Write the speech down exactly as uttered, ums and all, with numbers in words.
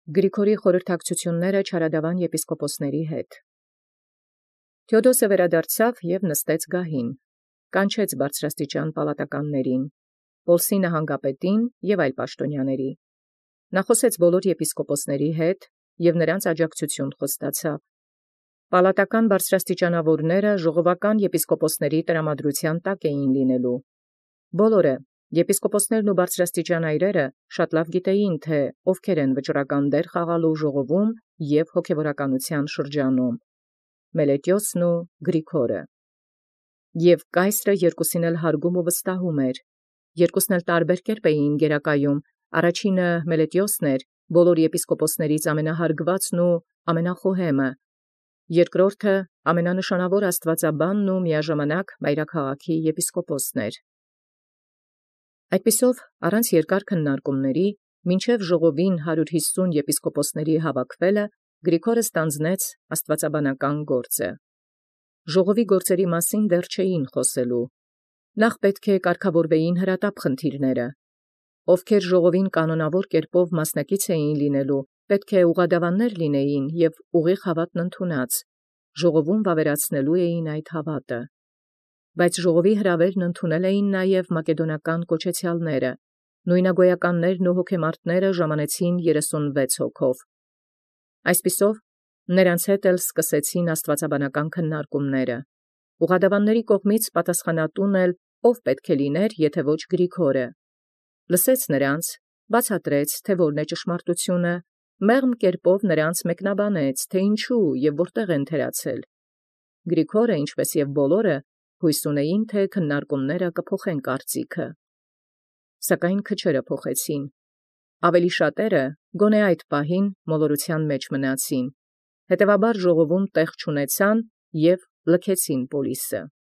Գրիգորի խորհրդակցությունները չարադավան եպիսկոպոսների հետ։ Թեոդոսը վերադարձավ և նստեց գահին, կանչեց բարձրաստիճան պալատականներին, Պոլսի նահանգապետին և այլ պաշտոնյաների։ Նա խոսեց բոլոր եպիսկոպոսների հետ և նրանց աջակցություն խոստացավ։ Պալատական բարձրաստիճանավորները ժողովական եպիսկոպոսների տրամադրության տակ էին լինելու։ Բոլորը, եպիսկոպոսներն ու բարձրաստիճան այրերը, շատ լավ գիտեին, թե ովքեր են վճռական դեր խաղալու ժողովում և հոգևորականության շրջանում՝ Մելետիոսն ու Գրիգորը։ Եվ կայսրը երկուսին էլ հարգում ու վստահում էր։ Երկուսն էլ տարբեր կերպ էին գերակայում. առաջինը Մելետիոսն էր, բոլոր եպիսկոպոսներից ամենահարգվածն ու ամենախոհեմը, երկրորդը ամենանշանավոր աստվածաբանն ու միաժամանակ մայրաքաղաքի եպիսկոպոսն էր։ Այդպիսով, առանց երկար քննարկումների, մինչև ժողովին հարյուր հիսուն եպիսկոպոսների հավաքվելը, Գրիգորը ստանձնեց աստվածաբանական գործը։ Ժողովի գործերի մասին դեռ չէին խոսելու։ Նախ պետք է կարգավորվեին հրատապ խնդիրները։ Ովքեր ժողովին կանոնավոր կերպով մասնակից էին լինելու, պետք է ուղղադավաններ լինեին և ուղիղ հավատն ընդունած, ժողովում վավերացնելու էին այդ հավատը։ Բայց ժողովի հրավերն ընդունել էին նաև մակեդոնական կոչեցյալները, նույնագոյականներն ու հոգեմարտները ժամանեցին երեսունվեց հոգով։ Այսպիսով, նրանց հետ էլ սկսեցին աստվածաբանական քննարկումները։ Ուղղադավանների կողմից պատասխանատուն էլ ով պետք է լիներ, եթե ոչ Գրիգորը։ Լսեց նրանց, բացատրեց, թե որն է ճշմարտությունը, մեղմ կերպով նրանց մեկնաբանեց, թե ինչու և որտեղ են թերացել։ Գրիգորը, ինչպես և բոլորը, հույս ունեին, թե քննարկումները կփոխեն կարծիքը։ Սակայն քչերը փոխեցին։ Ավելի շատերը, գոնե այդ պահին, մոլորության մեջ մնացին, հետևաբար ժողովում տեղ չունեցան և լքեցին Պոլիսը։